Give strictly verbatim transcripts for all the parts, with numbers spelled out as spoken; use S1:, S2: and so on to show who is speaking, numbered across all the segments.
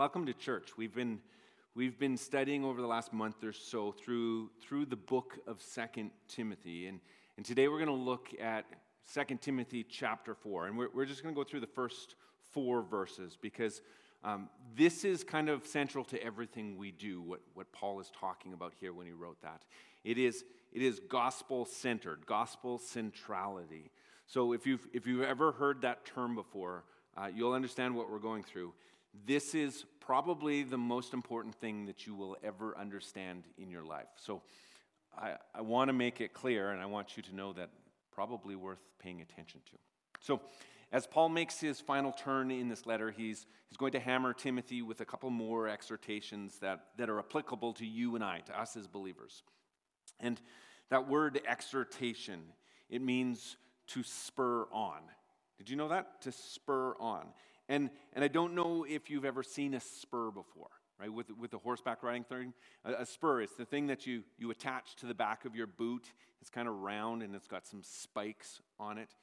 S1: welcome to church. We've been we've been studying over the last month or so through through the book of Second Timothy, and and today we're going to look at Second Timothy chapter four, and we're we're just going to go through the first four verses because um, this is kind of central to everything we do. What what Paul is talking about here when he wrote that, it is it is gospel centered, gospel centrality. So if you've if you've ever heard that term before, uh, you'll understand what we're going through. This is probably the most important thing that you will ever understand in your life. So I, I want to make it clear, and I want you to know that probably worth paying attention to. So as Paul makes his final turn in this letter, he's, he's going to hammer Timothy with a couple more exhortations that, that are applicable to you and I, to us as believers. And that word exhortation, it means to spur on. Did you know that? To spur on. And and I don't know if you've ever seen a spur before, right? With with the horseback riding thing, a, a spur, it's the thing that you you attach to the back of your boot. It's kind of round and it's got some spikes on it.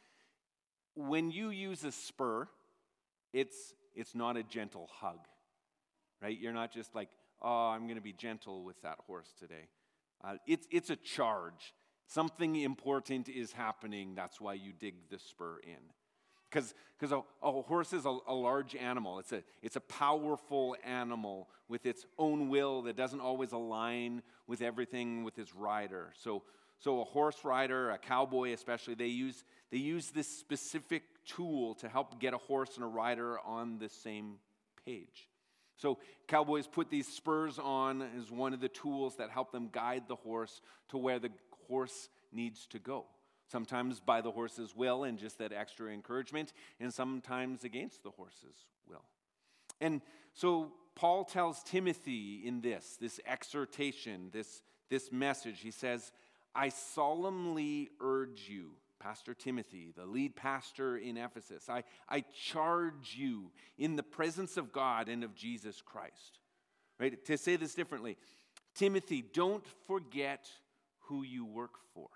S1: When you use a spur, it's it's not a gentle hug, right? You're not just like, oh, I'm going to be gentle with that horse today. Uh, it's it's a charge. Something important is happening. That's why you dig the spur in. Because because a, a horse is a, a large animal. It's a it's a powerful animal with its own will that doesn't always align with everything with its rider. So so a horse rider, a cowboy especially, they use they use this specific tool to help get a horse and a rider on the same page. So cowboys put these spurs on as one of the tools that help them guide the horse to where the horse needs to go. Sometimes by the horse's will and just that extra encouragement, and sometimes against the horse's will. And so Paul tells Timothy in this, this exhortation, this, this message, he says, I solemnly urge you, Pastor Timothy, the lead pastor in Ephesus, I, I charge you in the presence of God and of Jesus Christ. Right? To say this differently, Timothy, don't forget who you work for.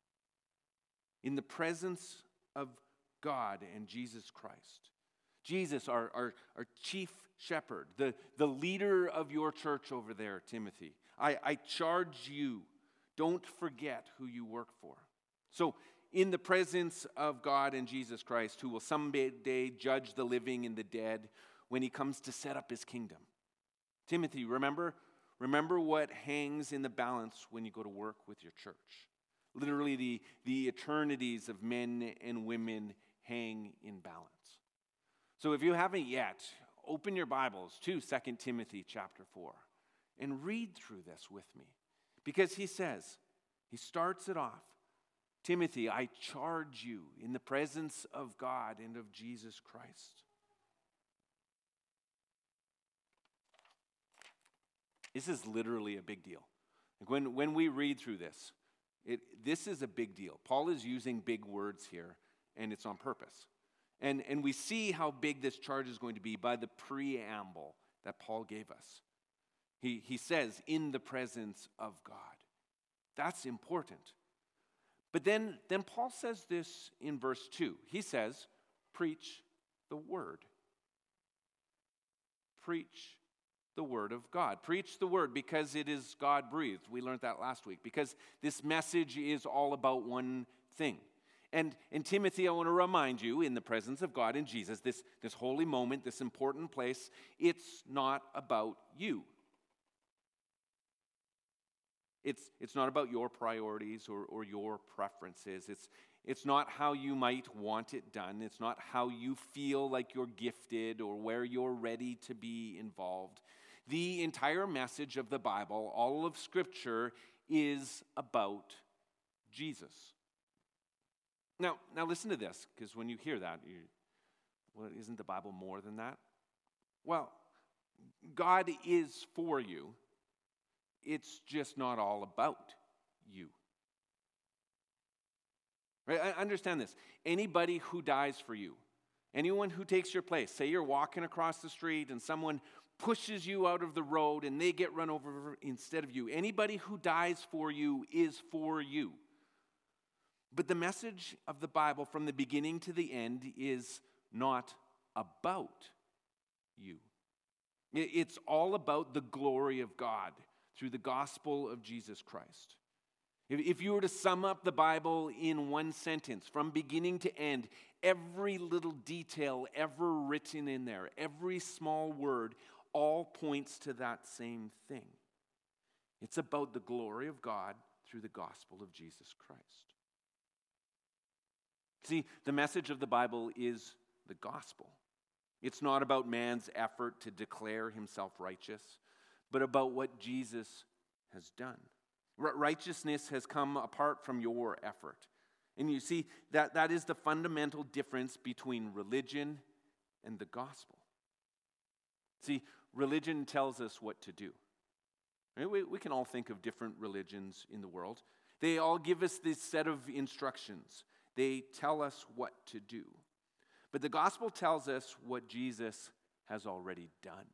S1: In the presence of God and Jesus Christ. Jesus, our, our, our chief shepherd, the, the leader of your church over there, Timothy. I, I charge you, don't forget who you work for. So, in the presence of God and Jesus Christ, who will someday judge the living and the dead when he comes to set up his kingdom. Timothy, remember, remember what hangs in the balance when you go to work with your church. Literally, the, the eternities of men and women hang in balance. So if you haven't yet, open your Bibles to Second Timothy chapter four and read through this with me. Because he says, he starts it off, Timothy, I charge you in the presence of God and of Jesus Christ. This is literally a big deal. Like when, when we read through this, It, this is a big deal. Paul is using big words here, and it's on purpose. And, and we see how big this charge is going to be by the preamble that Paul gave us. He, he says, in the presence of God. That's important. But then, then Paul says this in verse two. He says, preach the word. Preach the word of God. Preach the word because it is God-breathed. We learned that last week. Because this message is all about one thing. And, and Timothy, I want to remind you, in the presence of God and Jesus, this, this holy moment, this important place, it's not about you. It's, it's not about your priorities or, or your preferences. It's, it's not how you might want it done. It's not how you feel like you're gifted or where you're ready to be involved. The entire message of the Bible, all of Scripture, is about Jesus. Now, now listen to this, because when you hear that, you, well, isn't the Bible more than that? Well, God is for you. It's just not all about you. Right? I understand this. Anybody who dies for you, anyone who takes your place, say you're walking across the street and someone pushes you out of the road and they get run over instead of you. Anybody who dies for you is for you. But the message of the Bible from the beginning to the end is not about you. It's all about the glory of God through the gospel of Jesus Christ. If you were to sum up the Bible in one sentence, from beginning to end, every little detail ever written in there, every small word, all points to that same thing. It's about the glory of God through the gospel of Jesus Christ. See, the message of the Bible is the gospel. It's not about man's effort to declare himself righteous, but about what Jesus has done. Righteousness has come apart from your effort. And you see, that, that is the fundamental difference between religion and the gospel. See, religion tells us what to do. Right? We, we can all think of different religions in the world. They all give us this set of instructions. They tell us what to do. But the gospel tells us what Jesus has already done.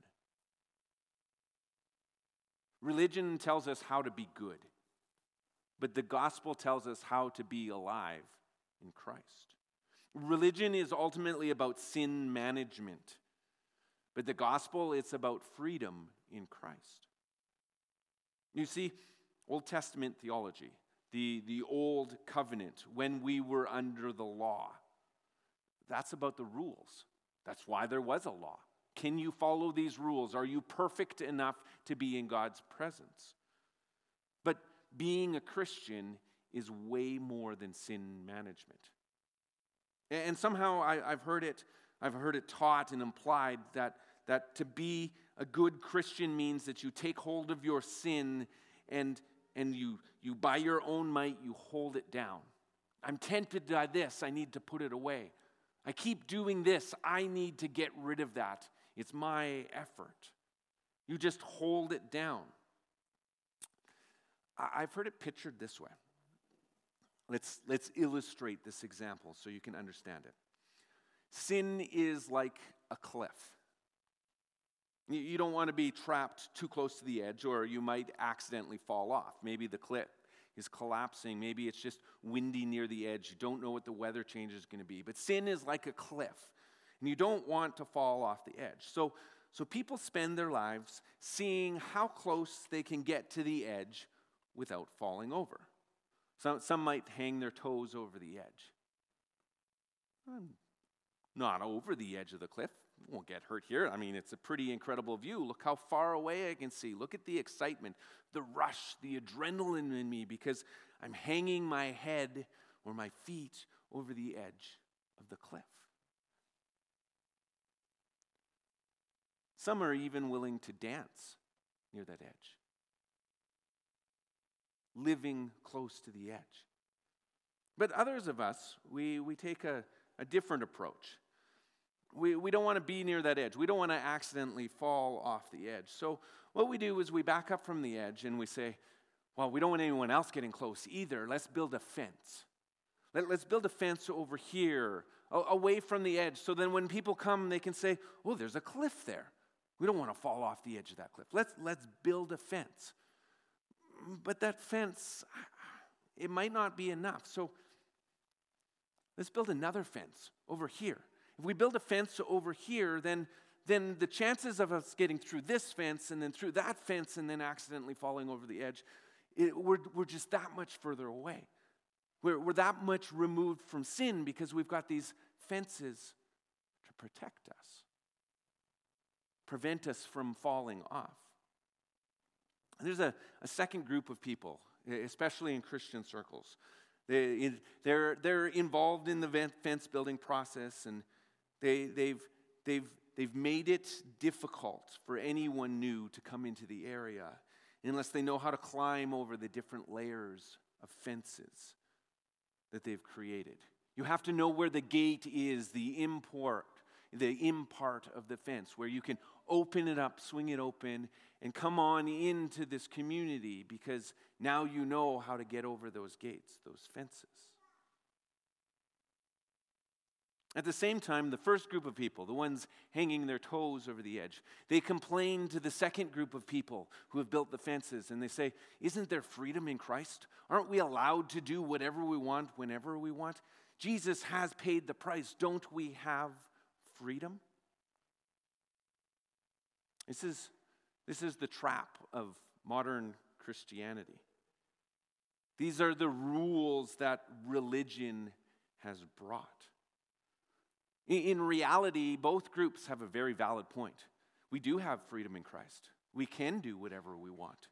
S1: Religion tells us how to be good, but the gospel tells us how to be alive in Christ. Religion is ultimately about sin management, but the gospel, it's about freedom in Christ. You see, Old Testament theology, the, the old covenant, when we were under the law, that's about the rules. That's why there was a law. Can you follow these rules? Are you perfect enough to be in God's presence? But being a Christian is way more than sin management. And somehow I, I've heard it, I've heard it taught and implied that, that to be a good Christian means that you take hold of your sin and, and you, you, by your own might, you hold it down. I'm tempted by this, I need to put it away. I keep doing this, I need to get rid of that. It's my effort. You just hold it down. I've heard it pictured this way. Let's, let's illustrate this example so you can understand it. Sin is like a cliff. You don't want to be trapped too close to the edge, or you might accidentally fall off. Maybe the cliff is collapsing. Maybe it's just windy near the edge. You don't know what the weather change is going to be. But sin is like a cliff, and you don't want to fall off the edge. So, so people spend their lives seeing how close they can get to the edge without falling over. Some, some might hang their toes over the edge. I'm not over the edge of the cliff. Won't get hurt here. I mean, it's a pretty incredible view. Look how far away I can see. Look at the excitement, the rush, the adrenaline in me because I'm hanging my head or my feet over the edge of the cliff. Some are even willing to dance near that edge, living close to the edge. But others of us, we, we take a, a different approach. We, we don't want to be near that edge. We don't want to accidentally fall off the edge. So what we do is we back up from the edge and we say, well, we don't want anyone else getting close either. Let's build a fence. Let, let's build a fence over here, a, away from the edge, so then when people come, they can say, oh, there's a cliff there. We don't want to fall off the edge of that cliff. Let's, let's build a fence. But that fence, it might not be enough. So let's build another fence over here. If we build a fence over here, then, then the chances of us getting through this fence and then through that fence and then accidentally falling over the edge, it, we're, we're just that much further away. We're, we're that much removed from sin because we've got these fences to protect us, prevent us from falling off. There's a, a second group of people, especially in Christian circles. They, they're, they're involved in the fence building process, and they, they've, they've, they've made it difficult for anyone new to come into the area unless they know how to climb over the different layers of fences that they've created. You have to know where the gate is, the import, the impart of the fence, where you can open it up, swing it open, and come on into this community because now you know how to get over those gates, those fences. At the same time, the first group of people, the ones hanging their toes over the edge, they complain to the second group of people who have built the fences, and they say, isn't there freedom in Christ? Aren't we allowed to do whatever we want, whenever we want? Jesus has paid the price. Don't we have freedom? This is, this is the trap of modern Christianity. These are the rules that religion has brought. In, in reality, both groups have a very valid point. We do have freedom in Christ. We can do whatever we want.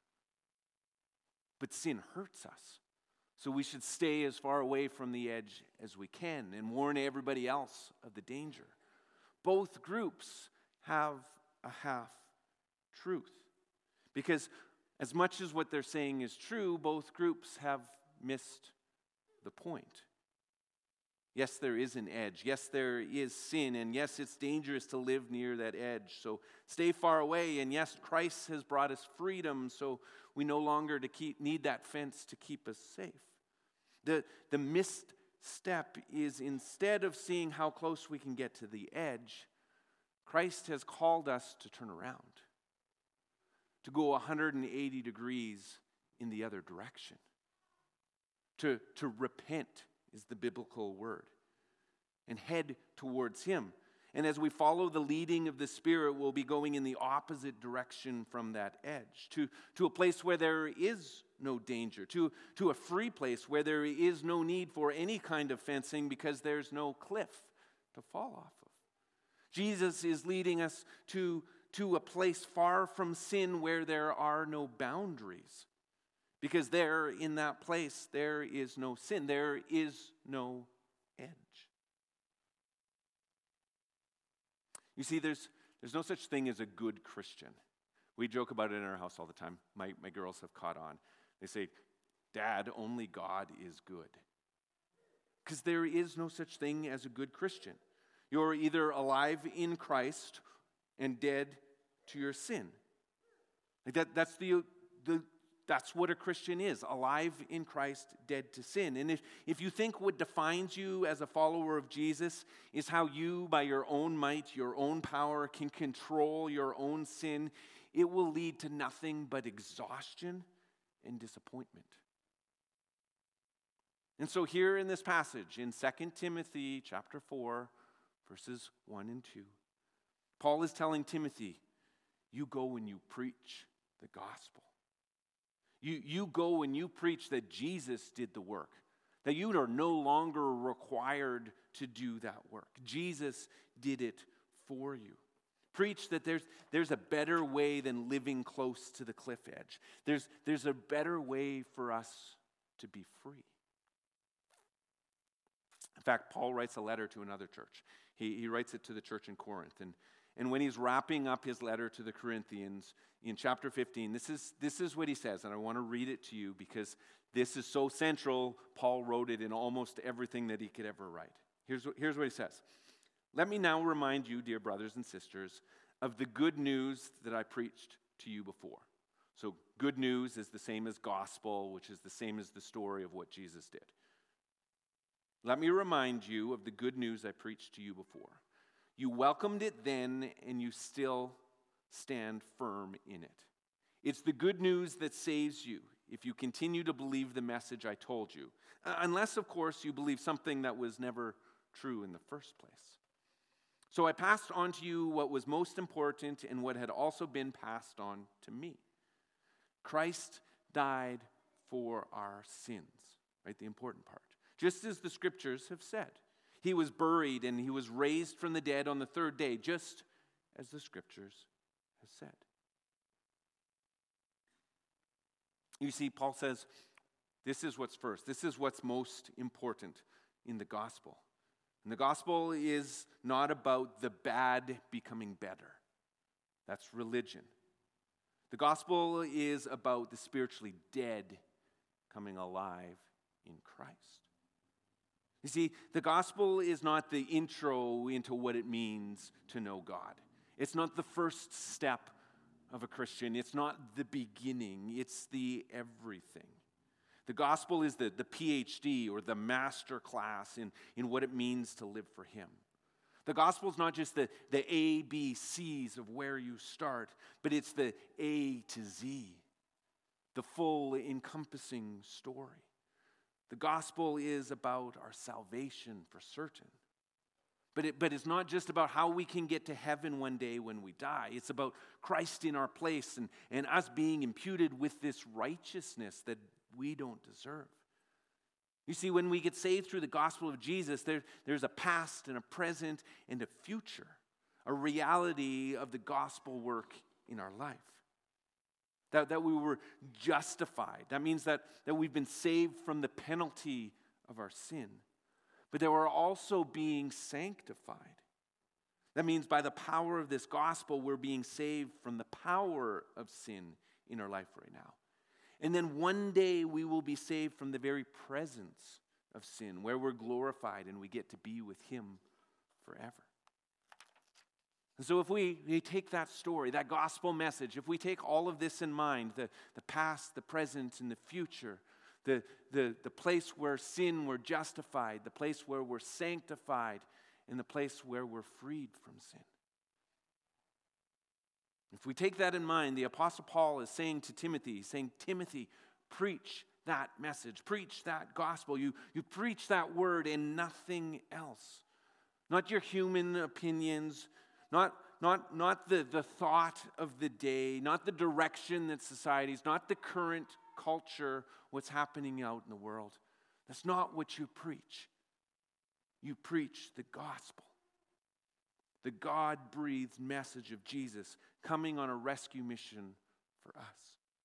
S1: But sin hurts us. So we should stay as far away from the edge as we can and warn everybody else of the danger. Both groups have a half truth. Because as much as what they're saying is true, both groups have missed the point. Yes, there is an edge. Yes, there is sin. And yes, it's dangerous to live near that edge. So stay far away. And yes, Christ has brought us freedom, so we no longer to keep, need that fence to keep us safe. The, the missed step is, instead of seeing how close we can get to the edge, Christ has called us to turn around, to go one hundred eighty degrees in the other direction. To, to repent is the biblical word, and head towards Him. And as we follow the leading of the Spirit, we'll be going in the opposite direction from that edge, to, to a place where there is no danger, to, to a free place where there is no need for any kind of fencing because there's no cliff to fall off of. Jesus is leading us to, to a place far from sin where there are no boundaries, because there, in that place, there is no sin, there is no edge. You see, there's, there's no such thing as a good Christian. We joke about it in our house all the time. My, my girls have caught on. They say, Dad, only God is good. Because there is no such thing as a good Christian. You're either alive in Christ and dead to your sin. Like that, that's the, the that's what a Christian is, alive in Christ, dead to sin. And if, if you think what defines you as a follower of Jesus is how you, by your own might, your own power, can control your own sin, it will lead to nothing but exhaustion and disappointment. And so here in this passage, in Second Timothy chapter four, verses one and two, Paul is telling Timothy, you go and you preach the gospel. You, you go and you preach that Jesus did the work, that you are no longer required to do that work. Jesus did it for you. Preach that there's, there's a better way than living close to the cliff edge. There's, there's a better way for us to be free. In fact, Paul writes a letter to another church. He, he writes it to the church in Corinth. And, and when he's wrapping up his letter to the Corinthians in chapter fifteen, this is, this is what he says, and I want to read it to you because this is so central. Paul wrote it in almost everything that he could ever write. Here's, here's what he says. Let me now remind you, dear brothers and sisters, of the good news that I preached to you before. So good news is the same as gospel, which is the same as the story of what Jesus did. Let me remind you of the good news I preached to you before. You welcomed it then, and you still stand firm in it. It's the good news that saves you if you continue to believe the message I told you. Uh, unless, of course, you believe something that was never true in the first place. So I passed on to you what was most important and what had also been passed on to me. Christ died for our sins, right? The important part. Just as the scriptures have said. He was buried and he was raised from the dead on the third day, just as the scriptures have said. You see, Paul says, this is what's first. This is what's most important in the gospel. And the gospel is not about the bad becoming better. That's religion. The gospel is about the spiritually dead coming alive in Christ. You see, the gospel is not the intro into what it means to know God. It's not the first step of a Christian. It's not the beginning. It's the everything. The gospel is the, the P H D or the master class in, in what it means to live for Him. The gospel is not just the, the A, B, C's of where you start, but it's the A to Z, the full encompassing story. The gospel is about our salvation for certain. But, it, but it's not just about how we can get to heaven one day when we die. It's about Christ in our place and, and us being imputed with this righteousness that we don't deserve. You see, when we get saved through the gospel of Jesus, there, there's a past and a present and a future, a reality of the gospel work in our life. That, that we were justified. That means that, that we've been saved from the penalty of our sin. But that we're also being sanctified. That means by the power of this gospel, we're being saved from the power of sin in our life right now. And then one day we will be saved from the very presence of sin, where we're glorified and we get to be with Him forever. And so if we, we take that story, that gospel message, if we take all of this in mind, the, the past, the present, and the future, the, the, the place where sin we're justified, the place where we're sanctified, and the place where we're freed from sin. If we take that in mind, the Apostle Paul is saying to Timothy, saying, Timothy, preach that message, preach that gospel. You, you preach that word and nothing else. Not your human opinions, not, not, not the, the thought of the day, not the direction that society's, not the current culture, what's happening out in the world. That's not what you preach. You preach the gospel. The God-breathed message of Jesus coming on a rescue mission for us.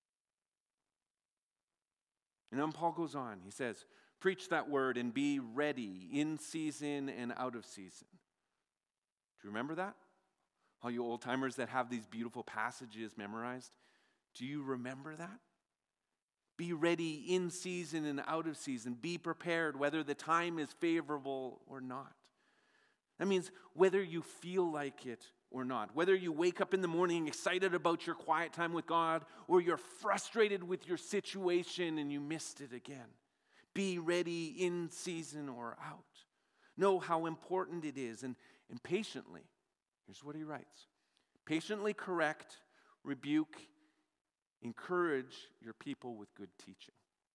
S1: And then Paul goes on. He says, preach that word and be ready in season and out of season. Do you remember that? All you old-timers that have these beautiful passages memorized, do you remember that? Be ready in season and out of season. Be prepared whether the time is favorable or not. That means whether you feel like it or not. Whether you wake up in the morning excited about your quiet time with God or you're frustrated with your situation and you missed it again. Be ready in season or out. Know how important it is and, and patiently, here's what he writes. Patiently correct, rebuke, encourage your people with good teaching.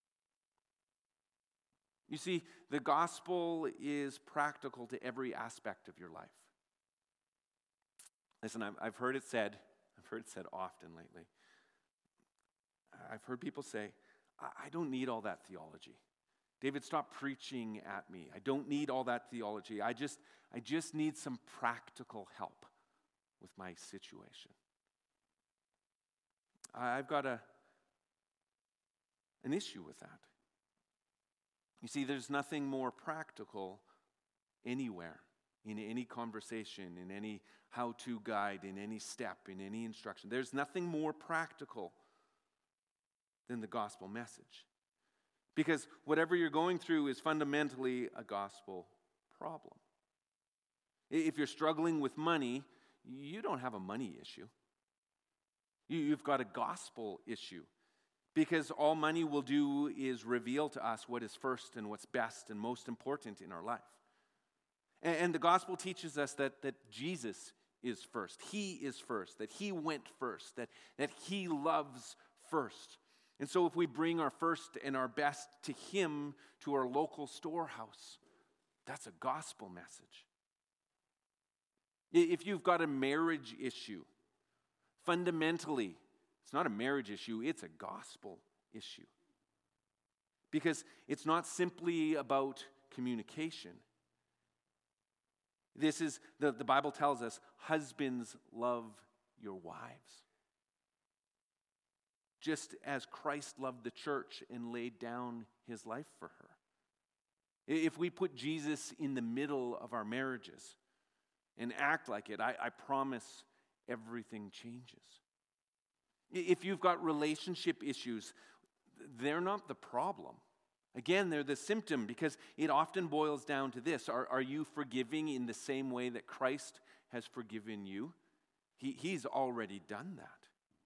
S1: You see, the gospel is practical to every aspect of your life. Listen, I've, I've heard it said, I've heard it said often lately. I've heard people say, I, I don't need all that theology. David, stop preaching at me. I don't need all that theology. I just, I just need some practical help with my situation. I've got a, an issue with that. You see, there's nothing more practical anywhere, in any conversation, in any how-to guide, in any step, in any instruction. There's nothing more practical than the gospel message. Because whatever you're going through is fundamentally a gospel problem. If you're struggling with money, you don't have a money issue. You've got a gospel issue. Because all money will do is reveal to us what is first and what's best and most important in our life. And, and the gospel teaches us that, that Jesus is first. He is first, that He went first, that, that He loves first. And so if we bring our first and our best to Him, to our local storehouse, that's a gospel message. If you've got a marriage issue, fundamentally, it's not a marriage issue, it's a gospel issue. Because it's not simply about communication. This is, the, the Bible tells us, husbands, love your wives. Just as Christ loved the church and laid down His life for her. If we put Jesus in the middle of our marriages and act like it, I, I promise everything changes. If you've got relationship issues, they're not the problem. Again, they're the symptom because it often boils down to this. Are, are you forgiving in the same way that Christ has forgiven you? He, he's already done that.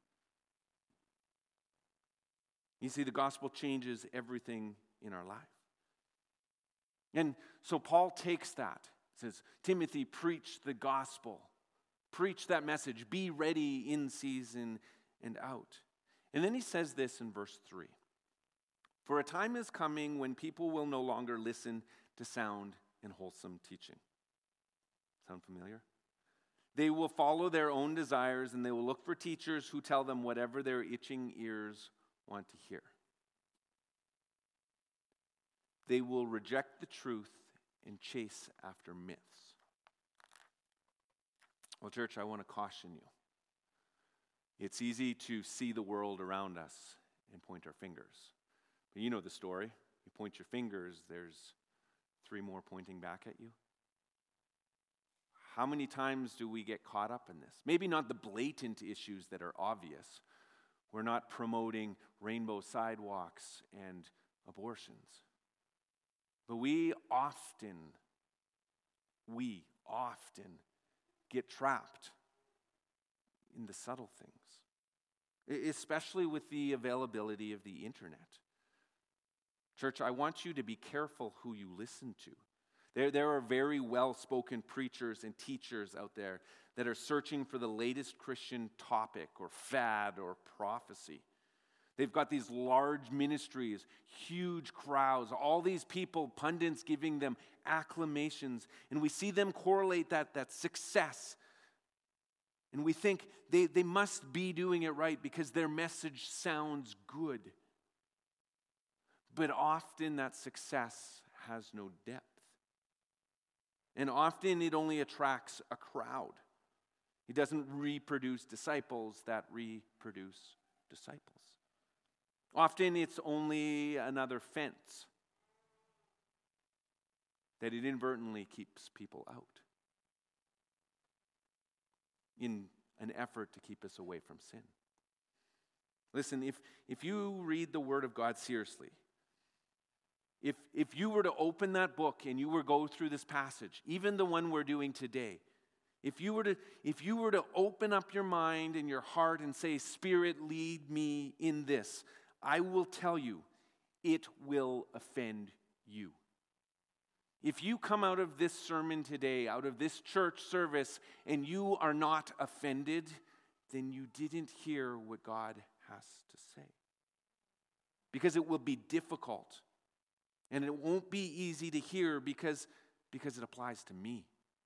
S1: You see, the gospel changes everything in our life. And so Paul takes that, says, Timothy, preach the gospel. Preach that message. Be ready in season and out. And then he says this in verse three. For a time is coming when people will no longer listen to sound and wholesome teaching. Sound familiar? They will follow their own desires, and they will look for teachers who tell them whatever their itching ears want to hear. They will reject the truth and chase after myths. Well, church, I want to caution you. It's easy to see the world around us and point our fingers. But you know the story. You point your fingers, there's three more pointing back at you. How many times do we get caught up in this? Maybe not the blatant issues that are obvious. We're not promoting rainbow sidewalks and abortions. But we often, we often get trapped in the subtle things, especially with the availability of the internet. Church, I want you to be careful who you listen to. There, there are very well-spoken preachers and teachers out there that are searching for the latest Christian topic or fad or prophecy. They've got these large ministries, huge crowds, all these people, pundits giving them acclamations, and we see them correlate that, that success. And we think they, they must be doing it right because their message sounds good. But often that success has no depth. And often it only attracts a crowd. It doesn't reproduce disciples that reproduce disciples. Often it's only another fence that it inadvertently keeps people out in an effort to keep us away from sin. Listen, if, if you read the Word of God seriously, if, if you were to open that book and you were to go through this passage, even the one we're doing today, if you were to, if you were to open up your mind and your heart and say, Spirit, lead me in this, I will tell you, it will offend you. If you come out of this sermon today, out of this church service, and you are not offended, then you didn't hear what God has to say. Because it will be difficult, and it won't be easy to hear because, because it applies to me.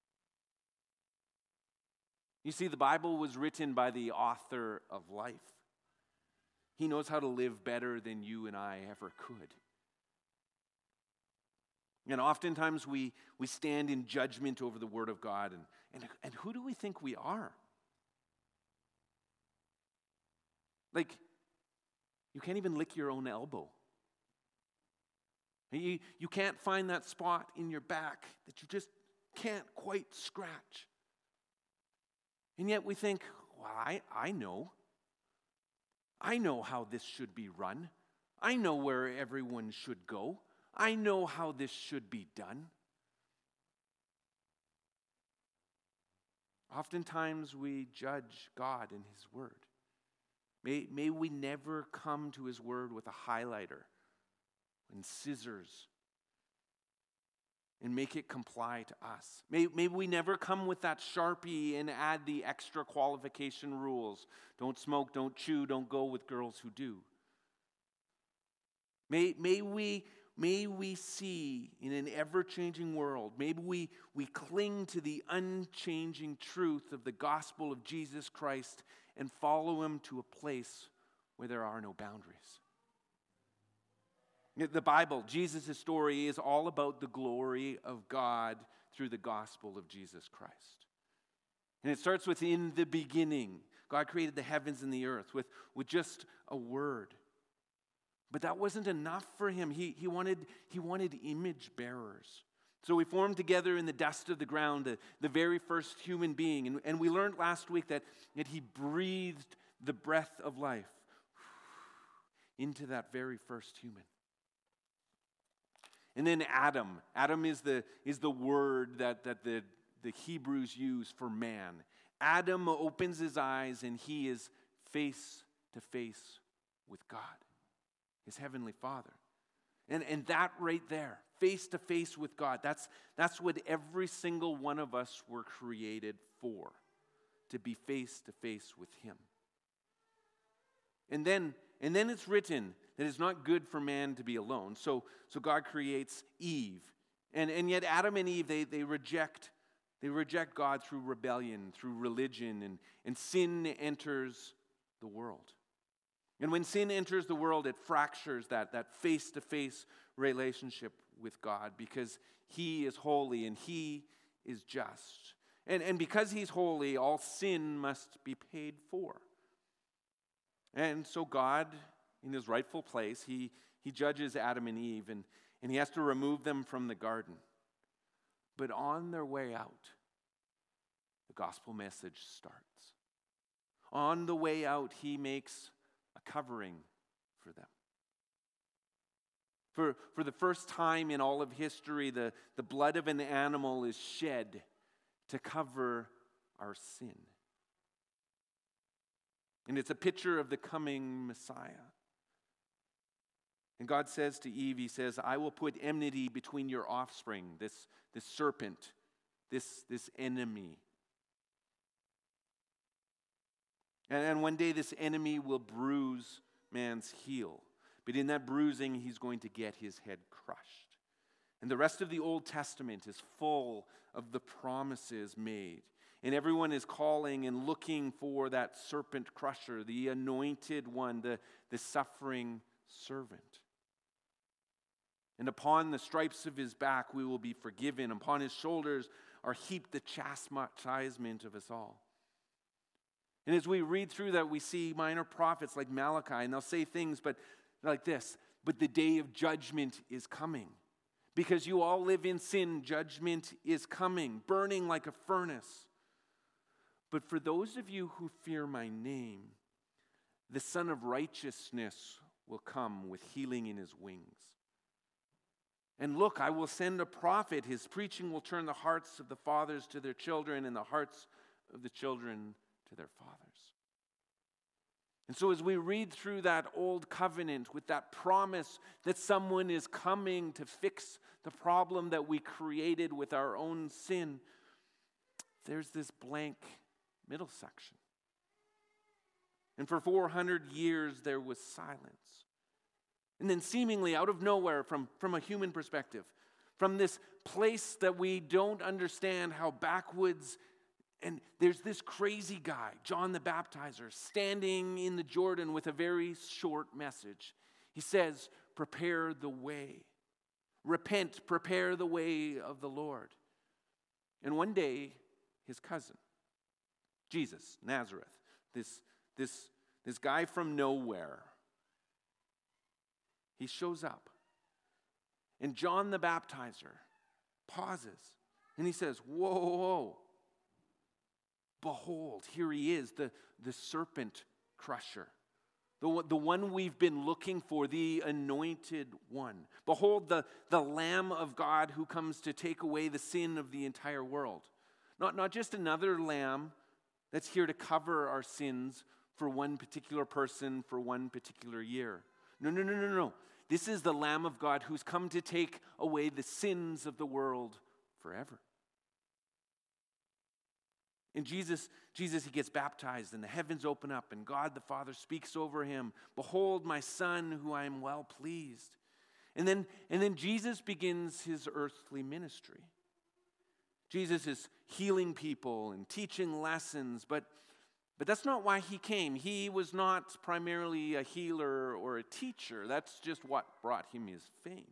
S1: You see, the Bible was written by the author of life. He knows how to live better than you and I ever could. And oftentimes we, we stand in judgment over the Word of God. And, and, and who do we think we are? Like, you can't even lick your own elbow. You, you can't find that spot in your back that you just can't quite scratch. And yet we think, well, I, I know. I know how this should be run. I know where everyone should go. I know how this should be done. Oftentimes we judge God and His Word. May, may we never come to His Word with a highlighter and scissors and make it comply to us. May, may we never come with that Sharpie and add the extra qualification rules. Don't smoke, don't chew, don't go with girls who do. May, may we... May we see in an ever-changing world, maybe we, we cling to the unchanging truth of the gospel of Jesus Christ and follow Him to a place where there are no boundaries. The Bible, Jesus' story, is all about the glory of God through the gospel of Jesus Christ. And it starts with in the beginning. God created the heavens and the earth with, with just a word. But that wasn't enough for Him. He, he, wanted, he wanted image bearers. So we formed together in the dust of the ground the, the very first human being. And, and we learned last week that, that He breathed the breath of life into that very first human. And then Adam. Adam is the, is the word that, that the, the Hebrews use for man. Adam opens his eyes and he is face to face with God, His heavenly Father. And, and that right there, face to face with God, that's, that's what every single one of us were created for, to be face to face with Him. And then, and then it's written that it's not good for man to be alone. So, so God creates Eve. And, and yet Adam and Eve, they, they reject They reject God through rebellion, through religion, and, and sin enters the world. And when sin enters the world, it fractures that, that face-to-face relationship with God because He is holy and He is just. And, and because He's holy, all sin must be paid for. And so God, in His rightful place, He, he judges Adam and Eve, and, and He has to remove them from the garden. But on their way out, the gospel message starts. On the way out, He makes a covering for them. For, for the first time in all of history, the, the blood of an animal is shed to cover our sin. And it's a picture of the coming Messiah. And God says to Eve, He says, I will put enmity between your offspring, this, this serpent, this, this enemy. And, and one day this enemy will bruise man's heel. But in that bruising, he's going to get his head crushed. And the rest of the Old Testament is full of the promises made. And everyone is calling and looking for that serpent crusher, the anointed one, the, the suffering servant. And upon the stripes of His back we will be forgiven. Upon His shoulders are heaped the chastisement of us all. And as we read through that, we see minor prophets like Malachi, and they'll say things but like this, but the day of judgment is coming. Because you all live in sin, judgment is coming, burning like a furnace. But for those of you who fear my name, the Son of Righteousness will come with healing in His wings. And look, I will send a prophet. His preaching will turn the hearts of the fathers to their children and the hearts of the children to their fathers. And so as we read through that old covenant with that promise that someone is coming to fix the problem that we created with our own sin, there's this blank middle section. And for four hundred years there was silence. And then seemingly out of nowhere, from, from a human perspective, from this place that we don't understand how backwoods, and there's this crazy guy, John the Baptizer, standing in the Jordan with a very short message. He says, prepare the way. Repent, prepare the way of the Lord. And one day, his cousin, Jesus, Nazareth, this, this, this guy from nowhere, he shows up. And John the Baptizer pauses and he says, whoa, whoa, whoa. Behold, here he is, the, the serpent crusher, the, the one we've been looking for, the anointed one. Behold, the, the Lamb of God who comes to take away the sin of the entire world. Not, not just another lamb that's here to cover our sins for one particular person for one particular year. No, no, no, no, no. This is the Lamb of God who's come to take away the sins of the world forever. And Jesus, Jesus, he gets baptized, and the heavens open up, and God the Father speaks over him. Behold, my Son, who I am well pleased. And then, and then Jesus begins his earthly ministry. Jesus is healing people and teaching lessons, but, but that's not why he came. He was not primarily a healer or a teacher. That's just what brought him his fame.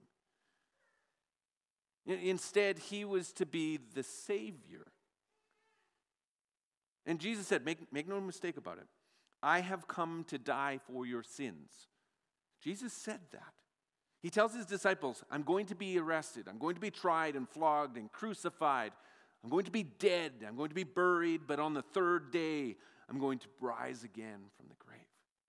S1: Instead, he was to be the Savior. And Jesus said, make, make no mistake about it, I have come to die for your sins. Jesus said that. He tells his disciples, I'm going to be arrested. I'm going to be tried and flogged and crucified. I'm going to be dead. I'm going to be buried. But on the third day, I'm going to rise again from the grave.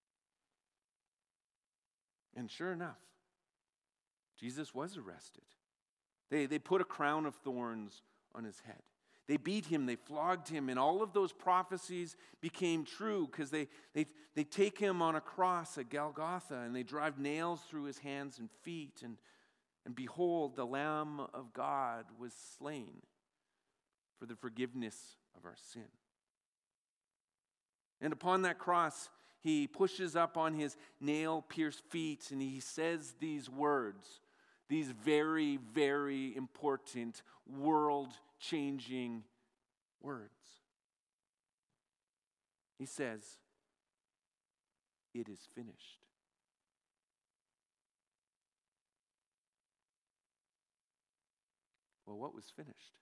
S1: And sure enough, Jesus was arrested. They, they put a crown of thorns on his head. They beat him, they flogged him, and all of those prophecies became true because they, they, they take him on a cross at Golgotha and they drive nails through his hands and feet. And, and behold, the Lamb of God was slain for the forgiveness of our sin. And upon that cross, he pushes up on his nail-pierced feet and he says these words, these very, very important, world-changing words. He says, "It is finished." Well, what was finished?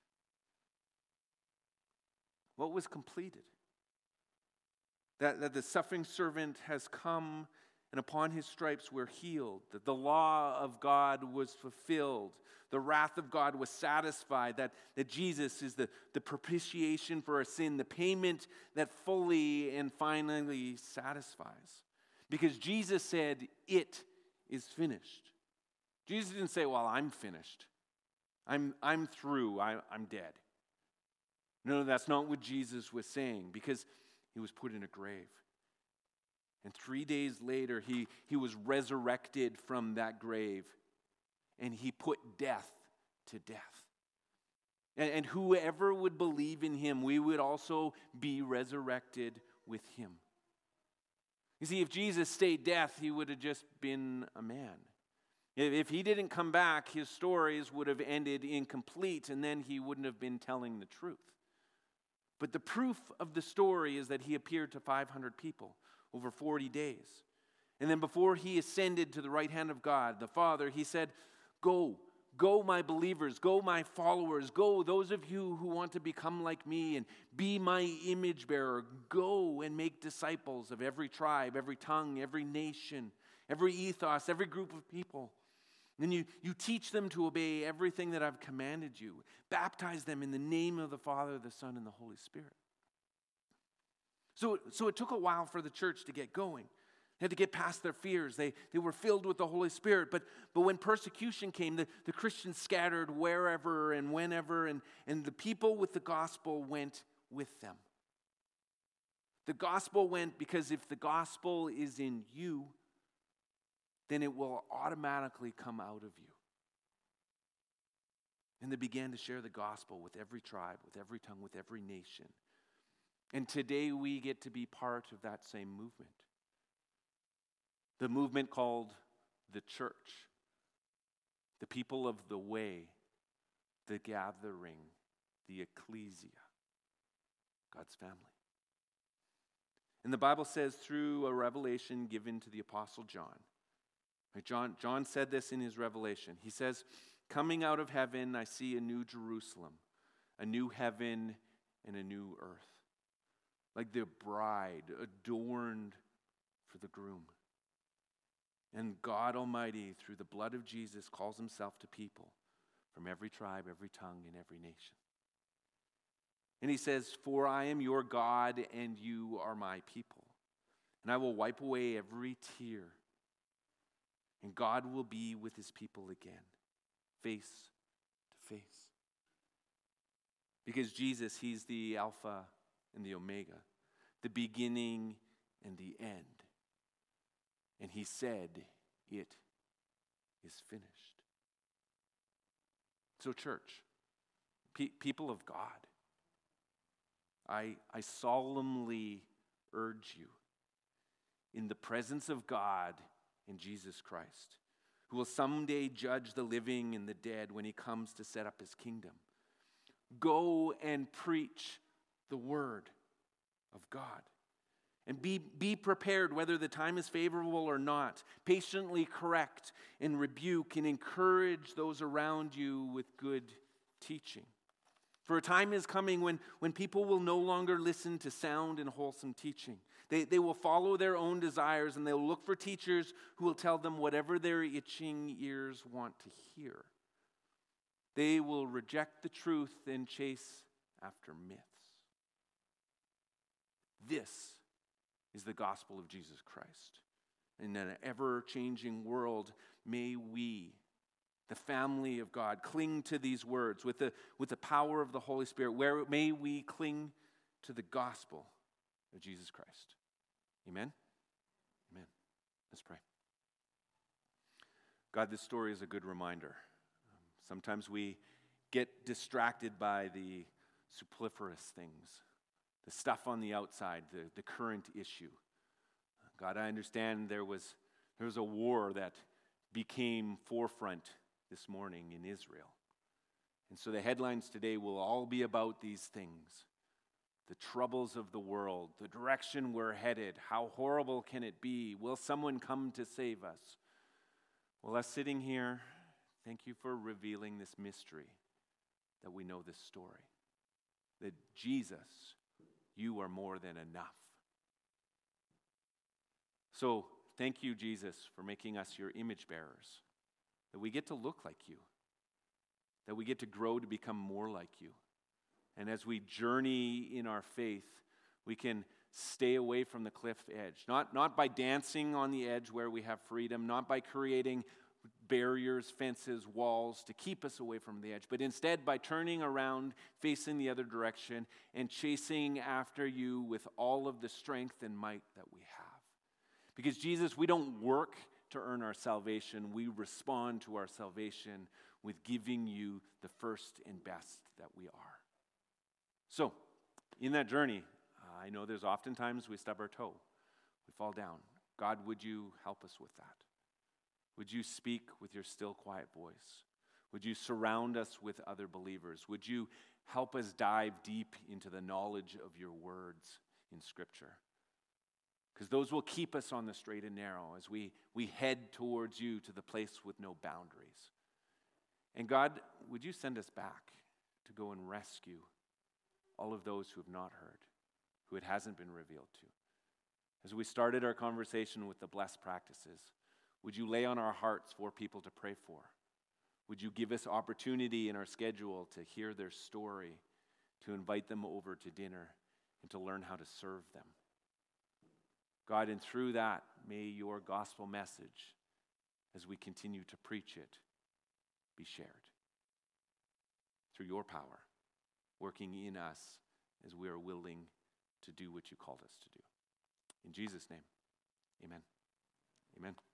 S1: What was completed? That, that the suffering servant has come, and upon his stripes we're healed. That the law of God was fulfilled. The wrath of God was satisfied. That, that Jesus is the, the propitiation for our sin, the payment that fully and finally satisfies. Because Jesus said, "It is finished." Jesus didn't say, "Well, I'm finished. I'm, I'm through. I, I'm dead." No, that's not what Jesus was saying, because he was put in a grave. And three days later, he, he was resurrected from that grave, and he put death to death. And, and whoever would believe in him, we would also be resurrected with him. You see, if Jesus stayed death, he would have just been a man. If he didn't come back, his stories would have ended incomplete, and then he wouldn't have been telling the truth. But the proof of the story is that he appeared to five hundred people over forty days. And then before he ascended to the right hand of God, the Father, he said, "Go, go my believers, go my followers, go those of you who want to become like me and be my image bearer. Go and make disciples of every tribe, every tongue, every nation, every ethos, every group of people. Then you, you teach them to obey everything that I've commanded you. Baptize them in the name of the Father, the Son, and the Holy Spirit." So, so it took a while for the church to get going. They had to get past their fears. They, they were filled with the Holy Spirit. But, but when persecution came, the, the Christians scattered wherever and whenever, and, and the people with the gospel went with them. The gospel went because if the gospel is in you, then it will automatically come out of you. And they began to share the gospel with every tribe, with every tongue, with every nation. And today we get to be part of that same movement. The movement called the church. The people of the way, the gathering, the ecclesia, God's family. And the Bible says through a revelation given to the Apostle John, Right, John, John said this in his revelation. He says, "Coming out of heaven, I see a new Jerusalem, a new heaven and a new earth, like the bride adorned for the groom. And God Almighty, through the blood of Jesus, calls himself to people from every tribe, every tongue, and every nation." And he says, "For I am your God, and you are my people. And I will wipe away every tear. And God will be with his people again, face to face." Because Jesus, he's the Alpha and the Omega, the beginning and the end. And he said, "It is finished." So church, pe- people of God, I, I solemnly urge you, in the presence of God in Jesus Christ, who will someday judge the living and the dead when he comes to set up his kingdom, go and preach the word of God. And be, be prepared, whether the time is favorable or not. Patiently correct and rebuke and encourage those around you with good teaching. For a time is coming when, when people will no longer listen to sound and wholesome teaching. They, they will follow their own desires, and they'll look for teachers who will tell them whatever their itching ears want to hear. They will reject the truth and chase after myths. This is the gospel of Jesus Christ. In an ever-changing world, may we, the family of God, cling to these words with the, with the power of the Holy Spirit. Where may we cling to the gospel of Jesus Christ. Amen? Amen. Let's pray. God, this story is a good reminder. Um, sometimes we get distracted by the superfluous things, the stuff on the outside, the, the current issue. God, I understand there was, there was a war that became forefront this morning in Israel. And so the headlines today will all be about these things. the troubles of the world, the direction we're headed. How horrible can it be? Will someone come to save us? Well, us sitting here, thank you for revealing this mystery, that we know this story. That Jesus, you are more than enough. So thank you, Jesus, for making us your image bearers. That we get to look like you. That we get to grow to become more like you. And as we journey in our faith, we can stay away from the cliff edge. Not, not by dancing on the edge where we have freedom, not by creating barriers, fences, walls to keep us away from the edge, but instead by turning around, facing the other direction, and chasing after you with all of the strength and might that we have. Because Jesus, we don't work to earn our salvation. We respond to our salvation with giving you the first and best that we are. So, in that journey, uh, I know there's oftentimes we stub our toe, we fall down. God, would you help us with that? Would you speak with your still, quiet voice? Would you surround us with other believers? Would you help us dive deep into the knowledge of your words in Scripture? Because those will keep us on the straight and narrow as we, we head towards you to the place with no boundaries. And God, would you send us back to go and rescue all of those who have not heard, who it hasn't been revealed to. As we started our conversation with the blessed practices, would you lay on our hearts for people to pray for? Would you give us opportunity in our schedule to hear their story, to invite them over to dinner, and to learn how to serve them? God, and through that, may your gospel message, as we continue to preach it, be shared through your power, working in us as we are willing to do what you called us to do. In Jesus' name, amen. Amen.